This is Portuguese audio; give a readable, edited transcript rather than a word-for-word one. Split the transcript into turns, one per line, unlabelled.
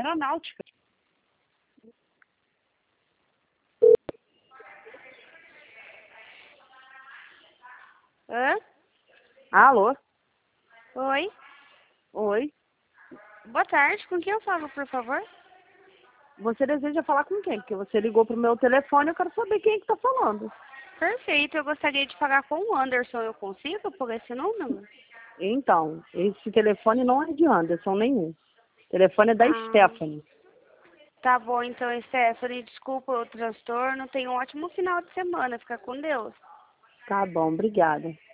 aeronáutica.
Hã?
Alô?
Oi?
Oi?
Boa tarde, com quem eu falo, por favor?
Você deseja falar com quem? Porque você ligou pro meu telefone, eu quero saber quem é que tá falando.
Perfeito, eu gostaria de falar com o Anderson, eu consigo por esse número?
Então, esse telefone não é de Anderson nenhum. O telefone é da
Ah,
Stephanie.
tá bom então, Stephanie, desculpa o transtorno, tenha um ótimo final de semana, fica com Deus.
Tá bom, obrigada.